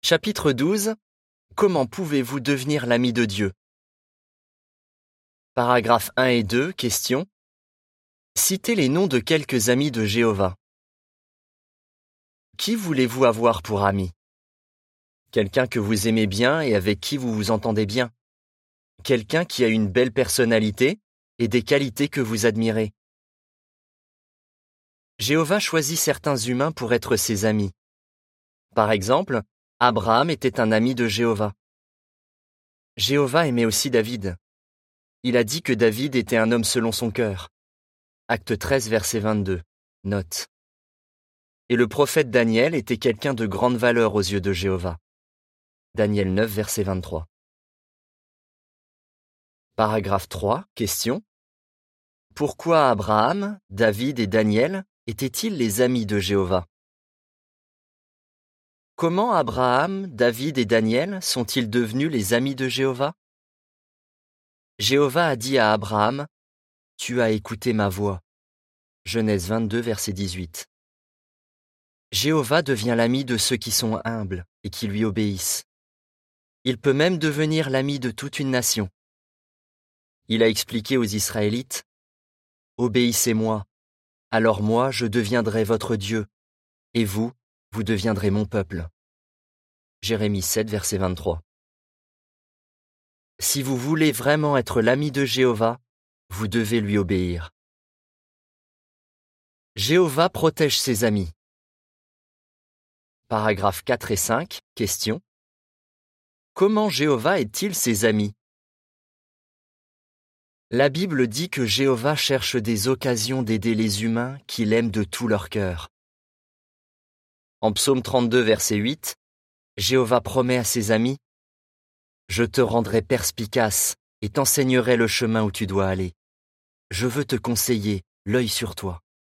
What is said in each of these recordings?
Chapitre 12. Comment pouvez-vous devenir l'ami de Dieu? Paragraphes 1 et 2, question. Citez les noms de quelques amis de Jéhovah. Qui voulez-vous avoir pour ami? Quelqu'un que vous aimez bien et avec qui vous vous entendez bien. Quelqu'un qui a une belle personnalité et des qualités que vous admirez. Jéhovah choisit certains humains pour être ses amis. Par exemple, Abraham était un ami de Jéhovah. Jéhovah aimait aussi David. Il a dit que David était un homme selon son cœur. Acte 13, verset 22. Note. Et le prophète Daniel était quelqu'un de grande valeur aux yeux de Jéhovah. Daniel 9, verset 23. Paragraphe 3, question. Pourquoi Abraham, David et Daniel étaient-ils les amis de Jéhovah? Comment Abraham, David et Daniel sont-ils devenus les amis de Jéhovah? Jéhovah a dit à Abraham, « Tu as écouté ma voix. » Genèse 22, verset 18. Jéhovah devient l'ami de ceux qui sont humbles et qui lui obéissent. Il peut même devenir l'ami de toute une nation. Il a expliqué aux Israélites, « Obéissez-moi, alors moi je deviendrai votre Dieu, et vous deviendrez mon peuple. » Jérémie 7, verset 23. Si vous voulez vraiment être l'ami de Jéhovah, vous devez lui obéir. Jéhovah protège ses amis. Paragraphes 4 et 5, question. Comment Jéhovah est-il ses amis? La Bible dit que Jéhovah cherche des occasions d'aider les humains qu'il aime de tout leur cœur. En Psaume 32, verset 8, Jéhovah promet à ses amis, « Je te rendrai perspicace et t'enseignerai le chemin où tu dois aller. Je veux te conseiller, l'œil sur toi. »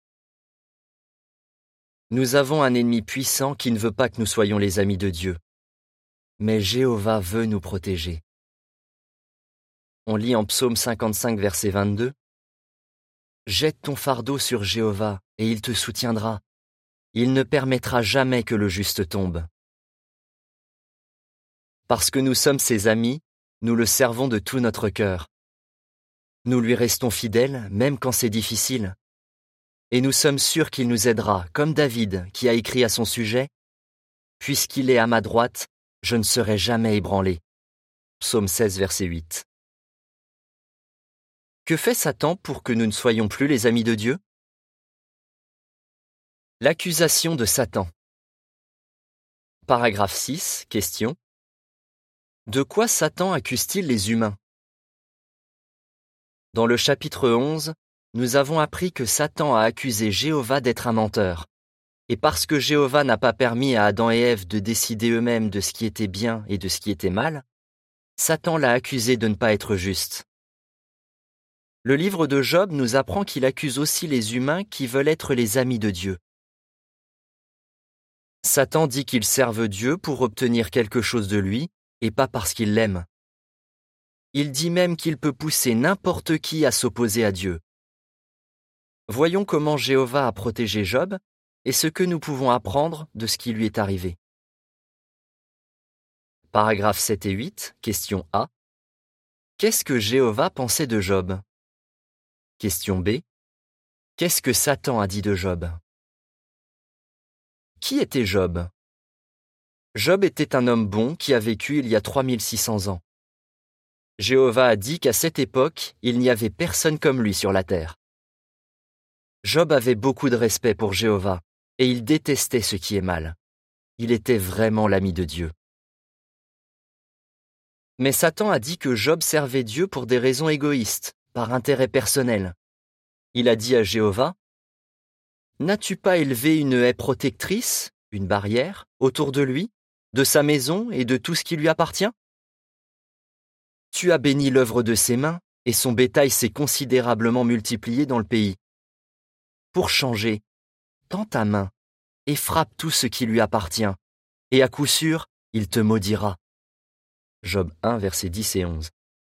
Nous avons un ennemi puissant qui ne veut pas que nous soyons les amis de Dieu. Mais Jéhovah veut nous protéger. On lit en Psaume 55, verset 22, « Jette ton fardeau sur Jéhovah et il te soutiendra. Il ne permettra jamais que le juste tombe. » Parce que nous sommes ses amis, nous le servons de tout notre cœur. Nous lui restons fidèles, même quand c'est difficile. Et nous sommes sûrs qu'il nous aidera, comme David, qui a écrit à son sujet, « Puisqu'il est à ma droite, je ne serai jamais ébranlé. » Psaume 16, verset 8. Que fait Satan pour que nous ne soyons plus les amis de Dieu? L'accusation de Satan. Paragraphe 6, question. De quoi Satan accuse-t-il les humains? Dans le chapitre 11, nous avons appris que Satan a accusé Jéhovah d'être un menteur. Et parce que Jéhovah n'a pas permis à Adam et Ève de décider eux-mêmes de ce qui était bien et de ce qui était mal, Satan l'a accusé de ne pas être juste. Le livre de Job nous apprend qu'il accuse aussi les humains qui veulent être les amis de Dieu. Satan dit qu'ils servent Dieu pour obtenir quelque chose de lui, et pas parce qu'il l'aime. Il dit même qu'il peut pousser n'importe qui à s'opposer à Dieu. Voyons comment Jéhovah a protégé Job et ce que nous pouvons apprendre de ce qui lui est arrivé. Paragraphes 7 et 8, question A. Qu'est-ce que Jéhovah pensait de Job? Question B. Qu'est-ce que Satan a dit de Job? Qui était Job? Job était un homme bon qui a vécu il y a 3600 ans. Jéhovah a dit qu'à cette époque, il n'y avait personne comme lui sur la terre. Job avait beaucoup de respect pour Jéhovah et il détestait ce qui est mal. Il était vraiment l'ami de Dieu. Mais Satan a dit que Job servait Dieu pour des raisons égoïstes, par intérêt personnel. Il a dit à Jéhovah, « N'as-tu pas élevé une haie protectrice, une barrière, autour de lui, de sa maison et de tout ce qui lui appartient? Tu as béni l'œuvre de ses mains, et son bétail s'est considérablement multiplié dans le pays. Pour changer, tends ta main et frappe tout ce qui lui appartient, et à coup sûr, il te maudira. » Job 1, versets 10 et 11.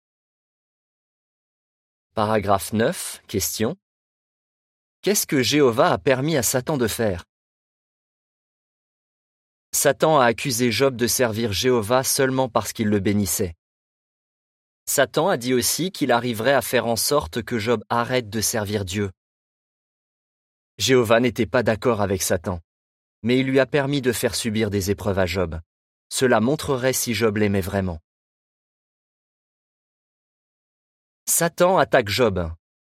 Paragraphe 9, question. Qu'est-ce que Jéhovah a permis à Satan de faire? Satan a accusé Job de servir Jéhovah seulement parce qu'il le bénissait. Satan a dit aussi qu'il arriverait à faire en sorte que Job arrête de servir Dieu. Jéhovah n'était pas d'accord avec Satan, mais il lui a permis de faire subir des épreuves à Job. Cela montrerait si Job l'aimait vraiment. Satan attaque Job.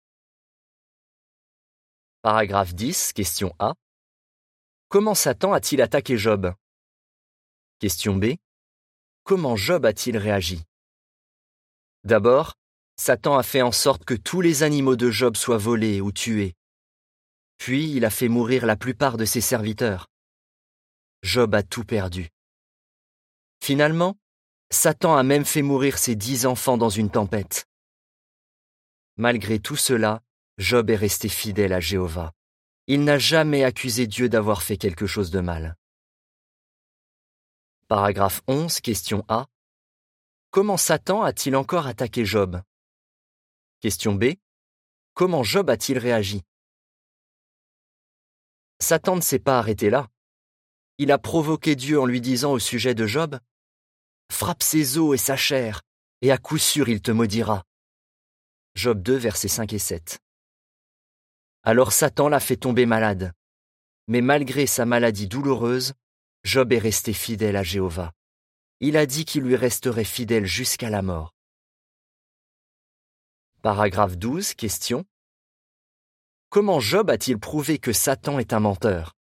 Paragraphe 10, question A. Comment Satan a-t-il attaqué Job? Question B. Comment Job a-t-il réagi? D'abord, Satan a fait en sorte que tous les animaux de Job soient volés ou tués. Puis il a fait mourir la plupart de ses serviteurs. Job a tout perdu. Finalement, Satan a même fait mourir ses 10 enfants dans une tempête. Malgré tout cela, Job est resté fidèle à Jéhovah. Il n'a jamais accusé Dieu d'avoir fait quelque chose de mal. Paragraphe 11, question A. Comment Satan a-t-il encore attaqué Job? Question B. Comment Job a-t-il réagi? Satan ne s'est pas arrêté là. Il a provoqué Dieu en lui disant au sujet de Job: « Frappe ses os et sa chair, et à coup sûr il te maudira. » Job 2, versets 5 et 7. Alors Satan l'a fait tomber malade. Mais malgré sa maladie douloureuse, Job est resté fidèle à Jéhovah. Il a dit qu'il lui resterait fidèle jusqu'à la mort. Paragraphe 12, question. Comment Job a-t-il prouvé que Satan est un menteur?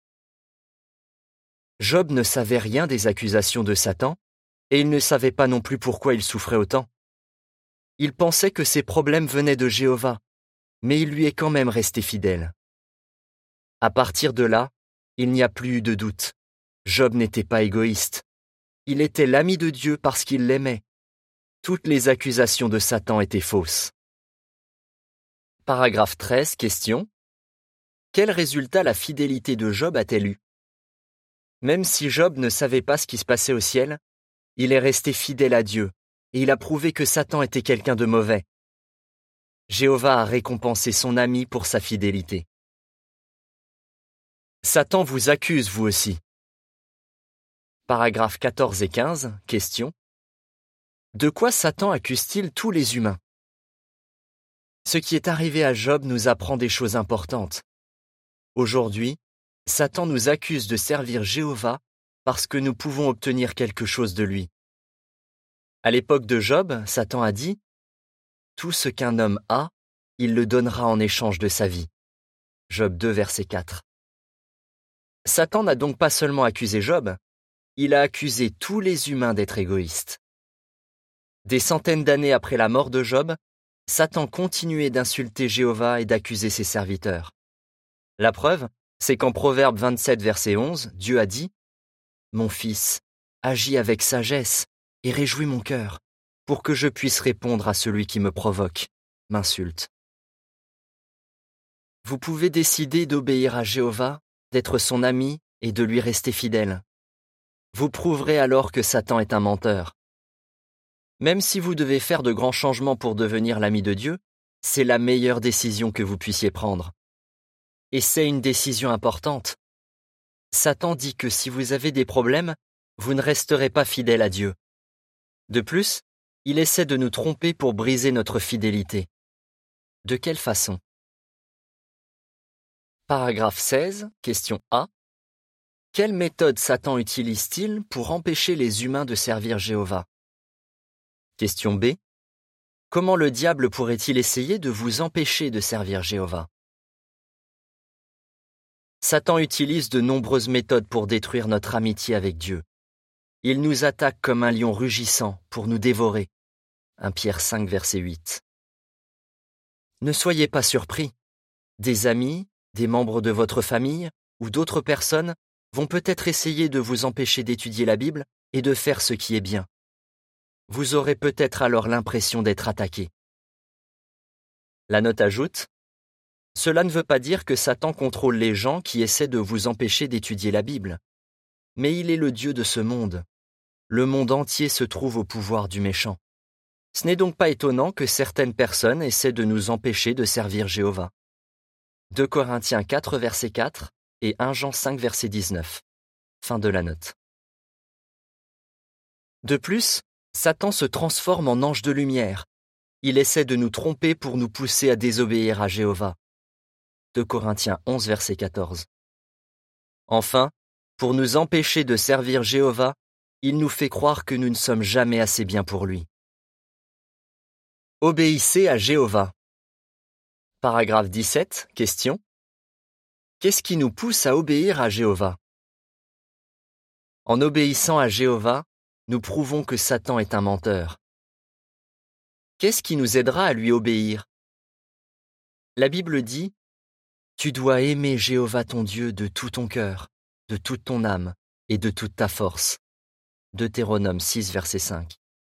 Job ne savait rien des accusations de Satan, et il ne savait pas non plus pourquoi il souffrait autant. Il pensait que ses problèmes venaient de Jéhovah, mais il lui est quand même resté fidèle. À partir de là, il n'y a plus eu de doute. Job n'était pas égoïste. Il était l'ami de Dieu parce qu'il l'aimait. Toutes les accusations de Satan étaient fausses. Paragraphe 13, question. Quel résultat la fidélité de Job a-t-elle eu? Même si Job ne savait pas ce qui se passait au ciel, il est resté fidèle à Dieu, et il a prouvé que Satan était quelqu'un de mauvais. Jéhovah a récompensé son ami pour sa fidélité. Satan vous accuse, vous aussi. Paragraphes 14 et 15, question. De quoi Satan accuse-t-il tous les humains? Ce qui est arrivé à Job nous apprend des choses importantes. Aujourd'hui, Satan nous accuse de servir Jéhovah parce que nous pouvons obtenir quelque chose de lui. À l'époque de Job, Satan a dit: « Tout ce qu'un homme a, il le donnera en échange de sa vie. » Job 2, verset 4. Satan n'a donc pas seulement accusé Job, il a accusé tous les humains d'être égoïstes. Des centaines d'années après la mort de Job, Satan continuait d'insulter Jéhovah et d'accuser ses serviteurs. La preuve, c'est qu'en Proverbe 27, verset 11, Dieu a dit: « Mon fils, agis avec sagesse et réjouis mon cœur, pour que je puisse répondre à celui qui me provoque, m'insulte. » Vous pouvez décider d'obéir à Jéhovah, d'être son ami et de lui rester fidèle. Vous prouverez alors que Satan est un menteur. Même si vous devez faire de grands changements pour devenir l'ami de Dieu, c'est la meilleure décision que vous puissiez prendre. Et c'est une décision importante. Satan dit que si vous avez des problèmes, vous ne resterez pas fidèle à Dieu. De plus, il essaie de nous tromper pour briser notre fidélité. De quelle façon? Paragraphe 16, question A. Quelle méthode Satan utilise-t-il pour empêcher les humains de servir Jéhovah? Question B. Comment le diable pourrait-il essayer de vous empêcher de servir Jéhovah? Satan utilise de nombreuses méthodes pour détruire notre amitié avec Dieu. Il nous attaque comme un lion rugissant pour nous dévorer. 1 Pierre 5, verset 8. Ne soyez pas surpris. Des amis, des membres de votre famille ou d'autres personnes vont peut-être essayer de vous empêcher d'étudier la Bible et de faire ce qui est bien. Vous aurez peut-être alors l'impression d'être attaqué. La note ajoute: cela ne veut pas dire que Satan contrôle les gens qui essaient de vous empêcher d'étudier la Bible. Mais il est le Dieu de ce monde. Le monde entier se trouve au pouvoir du méchant. Ce n'est donc pas étonnant que certaines personnes essaient de nous empêcher de servir Jéhovah. 2 Corinthiens 4, verset 4 et 1 Jean 5, verset 19. Fin de la note. De plus, Satan se transforme en ange de lumière. Il essaie de nous tromper pour nous pousser à désobéir à Jéhovah. 2 Corinthiens 11, verset 14. Enfin, pour nous empêcher de servir Jéhovah, il nous fait croire que nous ne sommes jamais assez bien pour lui. Obéissez à Jéhovah. Paragraphe 17, question. Qu'est-ce qui nous pousse à obéir à Jéhovah? En obéissant à Jéhovah, nous prouvons que Satan est un menteur. Qu'est-ce qui nous aidera à lui obéir? La Bible dit « Tu dois aimer Jéhovah ton Dieu de tout ton cœur, de toute ton âme et de toute ta force. » Deutéronome 6, verset 5.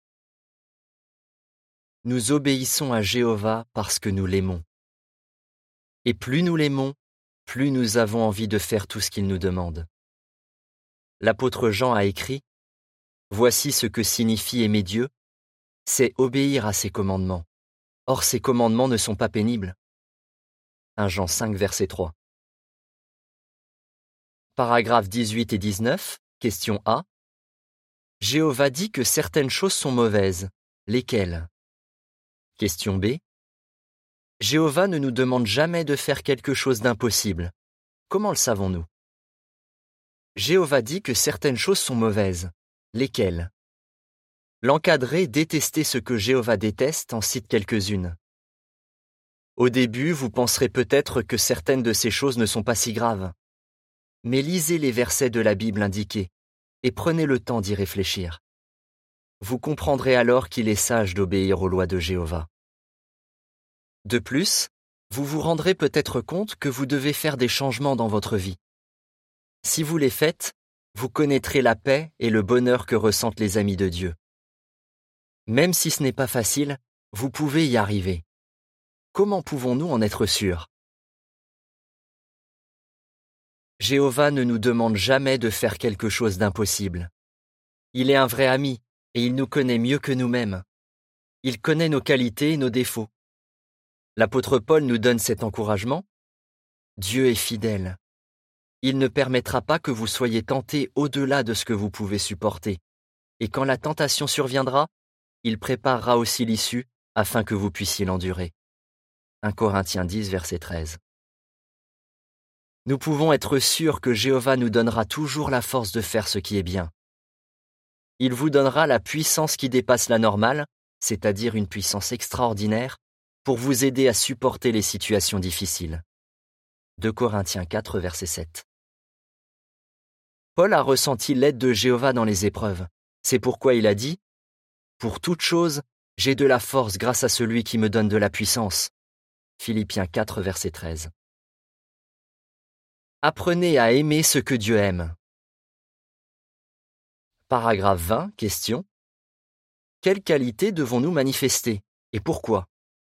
Nous obéissons à Jéhovah parce que nous l'aimons. Et plus nous l'aimons, plus nous avons envie de faire tout ce qu'il nous demande. L'apôtre Jean a écrit « Voici ce que signifie aimer Dieu, c'est obéir à ses commandements. Or ses commandements ne sont pas pénibles. » 1 Jean 5, verset 3. Paragraphes 18 et 19, question A. Jéhovah dit que certaines choses sont mauvaises. Lesquelles? Question B. Jéhovah ne nous demande jamais de faire quelque chose d'impossible. Comment le savons-nous? Jéhovah dit que certaines choses sont mauvaises. Lesquelles? L'encadrer, détester ce que Jéhovah déteste en cite quelques-unes. Au début, vous penserez peut-être que certaines de ces choses ne sont pas si graves. Mais lisez les versets de la Bible indiqués et prenez le temps d'y réfléchir. Vous comprendrez alors qu'il est sage d'obéir aux lois de Jéhovah. De plus, vous vous rendrez peut-être compte que vous devez faire des changements dans votre vie. Si vous les faites, vous connaîtrez la paix et le bonheur que ressentent les amis de Dieu. Même si ce n'est pas facile, vous pouvez y arriver. Comment pouvons-nous en être sûrs? Jéhovah ne nous demande jamais de faire quelque chose d'impossible. Il est un vrai ami et il nous connaît mieux que nous-mêmes. Il connaît nos qualités et nos défauts. L'apôtre Paul nous donne cet encouragement. Dieu est fidèle. Il ne permettra pas que vous soyez tentés au-delà de ce que vous pouvez supporter. Et quand la tentation surviendra, il préparera aussi l'issue afin que vous puissiez l'endurer. 1 Corinthiens 10, verset 13. Nous pouvons être sûrs que Jéhovah nous donnera toujours la force de faire ce qui est bien. Il vous donnera la puissance qui dépasse la normale, c'est-à-dire une puissance extraordinaire, pour vous aider à supporter les situations difficiles. 2 Corinthiens 4, verset 7. Paul a ressenti l'aide de Jéhovah dans les épreuves. C'est pourquoi il a dit « Pour toute chose, j'ai de la force grâce à celui qui me donne de la puissance. » Philippiens 4, verset 13. Apprenez à aimer ce que Dieu aime. Paragraphe 20, question. Quelles qualités devons-nous manifester et pourquoi?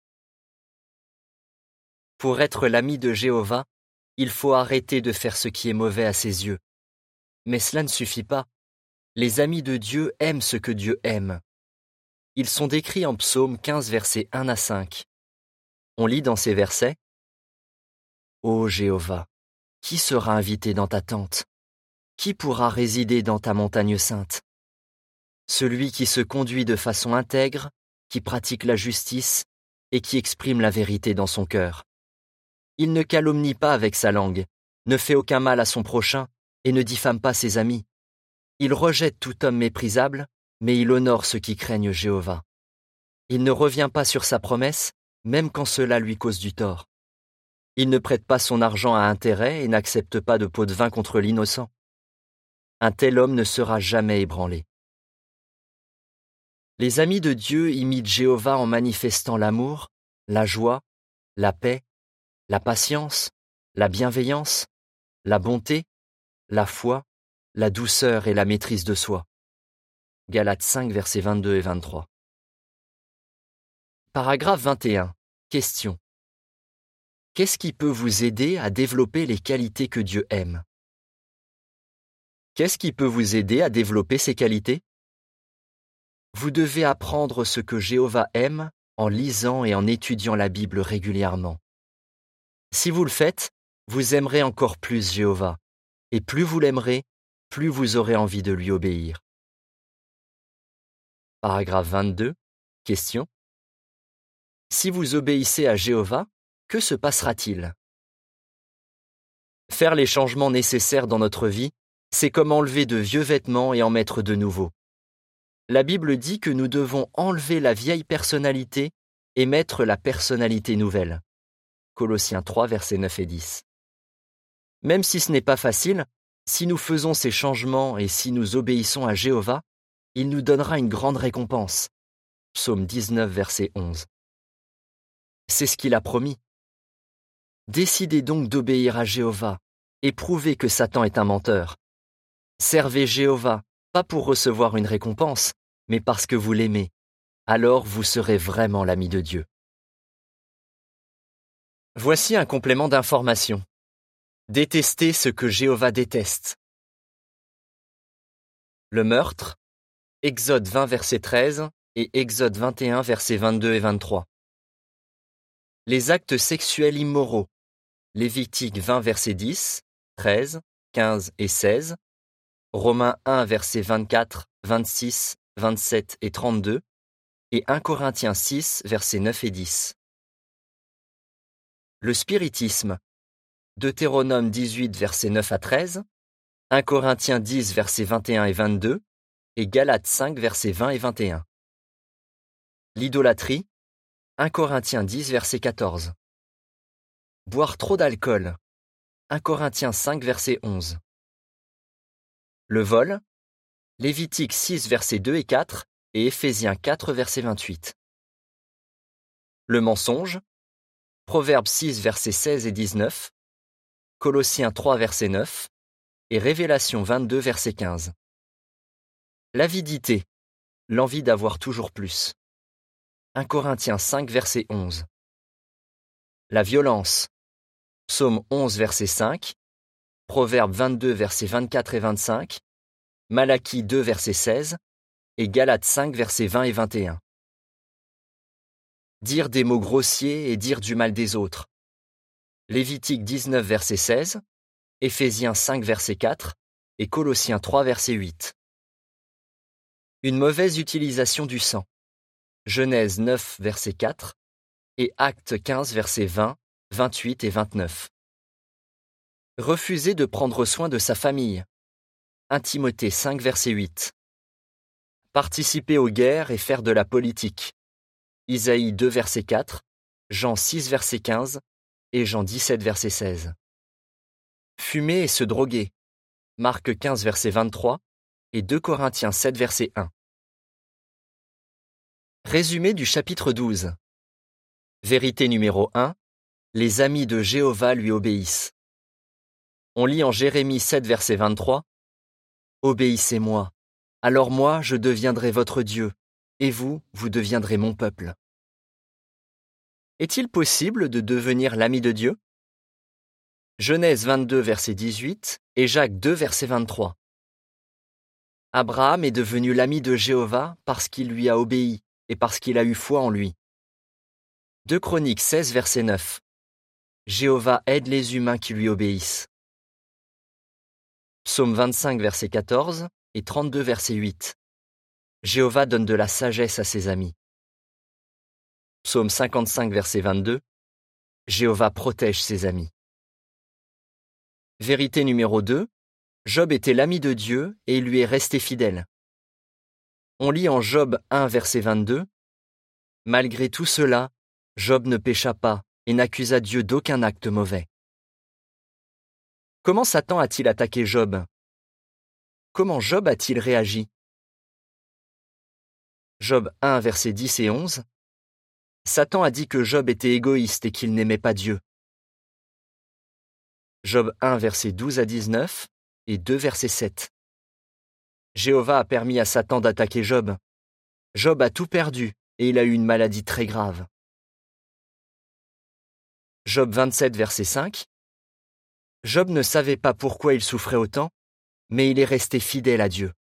Pour être l'ami de Jéhovah, il faut arrêter de faire ce qui est mauvais à ses yeux. Mais cela ne suffit pas. Les amis de Dieu aiment ce que Dieu aime. Ils sont décrits en Psaume 15, versets 1 à 5. On lit dans ces versets « Ô Jéhovah, qui sera invité dans ta tente? Qui pourra résider dans ta montagne sainte? Celui qui se conduit de façon intègre, qui pratique la justice et qui exprime la vérité dans son cœur. Il ne calomnie pas avec sa langue, ne fait aucun mal à son prochain et ne diffame pas ses amis. Il rejette tout homme méprisable, mais il honore ceux qui craignent Jéhovah. Il ne revient pas sur sa promesse, même quand cela lui cause du tort. Il ne prête pas son argent à intérêt et n'accepte pas de pot de vin contre l'innocent. Un tel homme ne sera jamais ébranlé. Les amis de Dieu imitent Jéhovah en manifestant l'amour, la joie, la paix, la patience, la bienveillance, la bonté, la foi, la douceur et la maîtrise de soi. Galates 5, versets 22 et 23. Paragraphe 21. Question. Qu'est-ce qui peut vous aider à développer les qualités que Dieu aime? Qu'est-ce qui peut vous aider à développer ces qualités? Vous devez apprendre ce que Jéhovah aime en lisant et en étudiant la Bible régulièrement. Si vous le faites, vous aimerez encore plus Jéhovah, et plus vous l'aimerez, plus vous aurez envie de lui obéir. Paragraphe 22. Question. Si vous obéissez à Jéhovah, que se passera-t-il? Faire les changements nécessaires dans notre vie, c'est comme enlever de vieux vêtements et en mettre de nouveaux. La Bible dit que nous devons enlever la vieille personnalité et mettre la personnalité nouvelle. Colossiens 3, versets 9 et 10. Même si ce n'est pas facile, si nous faisons ces changements et si nous obéissons à Jéhovah, il nous donnera une grande récompense. Psaume 19, verset 11. C'est ce qu'il a promis. Décidez donc d'obéir à Jéhovah et prouvez que Satan est un menteur. Servez Jéhovah, pas pour recevoir une récompense, mais parce que vous l'aimez. Alors vous serez vraiment l'ami de Dieu. Voici un complément d'information. Détestez ce que Jéhovah déteste. Le meurtre, Exode 20, verset 13 et Exode 21, versets 22 et 23. Les actes sexuels immoraux, Lévitique 20, verset 10, 13, 15 et 16, Romains 1, versets 24, 26, 27 et 32, et 1 Corinthiens 6, versets 9 et 10. Le spiritisme, Deutéronome 18, versets 9 à 13, 1 Corinthiens 10, versets 21 et 22, et Galates 5, versets 20 et 21. L'idolâtrie, 1 Corinthiens 10, verset 14. Boire trop d'alcool, 1 Corinthiens 5, verset 11. Le vol, Lévitique 6, versets 2 et 4, et Éphésiens 4, verset 28. Le mensonge, Proverbes 6, versets 16 et 19, Colossiens 3, verset 9, et Révélation 22, verset 15. L'avidité, l'envie d'avoir toujours plus. 1 Corinthiens 5, verset 11. La violence, Psaume 11, verset 5, Proverbes 22, versets 24 et 25, Malachie 2, verset 16, et Galates 5, versets 20 et 21. Dire des mots grossiers et dire du mal des autres. Lévitique 19, verset 16, Éphésiens 5, verset 4, et Colossiens 3, verset 8. Une mauvaise utilisation du sang. Genèse 9, verset 4, et Actes 15, versets 20, 28 et 29. Refuser de prendre soin de sa famille. 1 Timothée 5, verset 8. Participer aux guerres et faire de la politique. Isaïe 2, verset 4, Jean 6, verset 15 et Jean 17, verset 16. Fumer et se droguer. Marc 15, verset 23 et 2 Corinthiens 7, verset 1. Résumé du chapitre 12. Vérité numéro 1. Les amis de Jéhovah lui obéissent. On lit en Jérémie 7, verset 23. Obéissez-moi, alors moi je deviendrai votre Dieu, et vous, vous deviendrez mon peuple. Est-il possible de devenir l'ami de Dieu? Genèse 22, verset 18 et Jacques 2, verset 23. Abraham est devenu l'ami de Jéhovah parce qu'il lui a obéi et parce qu'il a eu foi en lui. 2 Chroniques 16, verset 9. Jéhovah aide les humains qui lui obéissent. Psaume 25, verset 14 et 32, verset 8. Jéhovah donne de la sagesse à ses amis. Psaume 55, verset 22. Jéhovah protège ses amis. Vérité numéro 2. Job était l'ami de Dieu et il lui est resté fidèle. On lit en Job 1, verset 22. Malgré tout cela, Job ne pécha pas et n'accusa Dieu d'aucun acte mauvais. Comment Satan a-t-il attaqué Job? Comment Job a-t-il réagi? Job 1, versets 10 et 11. Satan a dit que Job était égoïste et qu'il n'aimait pas Dieu. Job 1, versets 12 à 19 et 2, verset 7. Jéhovah a permis à Satan d'attaquer Job. Job a tout perdu et il a eu une maladie très grave. Job 27, verset 5. Job ne savait pas pourquoi il souffrait autant, mais il est resté fidèle à Dieu.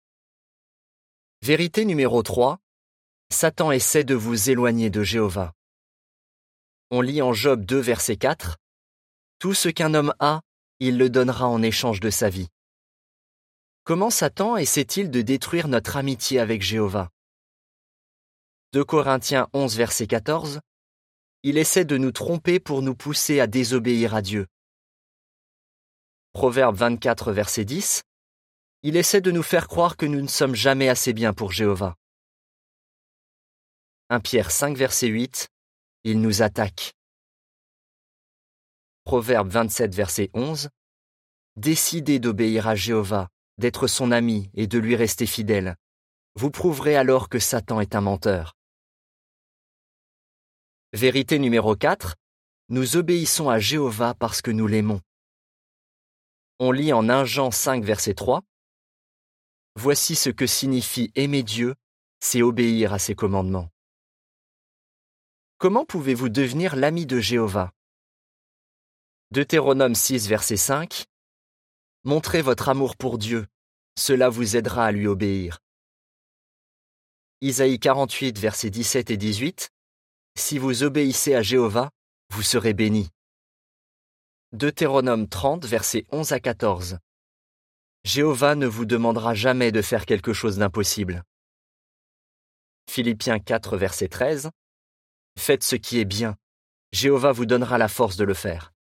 Vérité numéro 3. Satan essaie de vous éloigner de Jéhovah. On lit en Job 2, verset 4. Tout ce qu'un homme a, il le donnera en échange de sa vie. Comment Satan essaie-t-il de détruire notre amitié avec Jéhovah? 2 Corinthiens 11, verset 14. Il essaie de nous tromper pour nous pousser à désobéir à Dieu. Proverbe 24, verset 10. Il essaie de nous faire croire que nous ne sommes jamais assez bien pour Jéhovah. 1 Pierre 5, verset 8. Il nous attaque. Proverbe 27, verset 11. Décidez d'obéir à Jéhovah, d'être son ami et de lui rester fidèle. Vous prouverez alors que Satan est un menteur. Vérité numéro 4. Nous obéissons à Jéhovah parce que nous l'aimons. On lit en 1 Jean 5, verset 3. Voici ce que signifie aimer Dieu, c'est obéir à ses commandements. Comment pouvez-vous devenir l'ami de Jéhovah? Deutéronome 6, verset 5. Montrez votre amour pour Dieu, cela vous aidera à lui obéir. Isaïe 48, versets 17 et 18. Si vous obéissez à Jéhovah, vous serez bénis. Deutéronome 30, versets 11 à 14. Jéhovah ne vous demandera jamais de faire quelque chose d'impossible. Philippiens 4, verset 13. Faites ce qui est bien. Jéhovah vous donnera la force de le faire.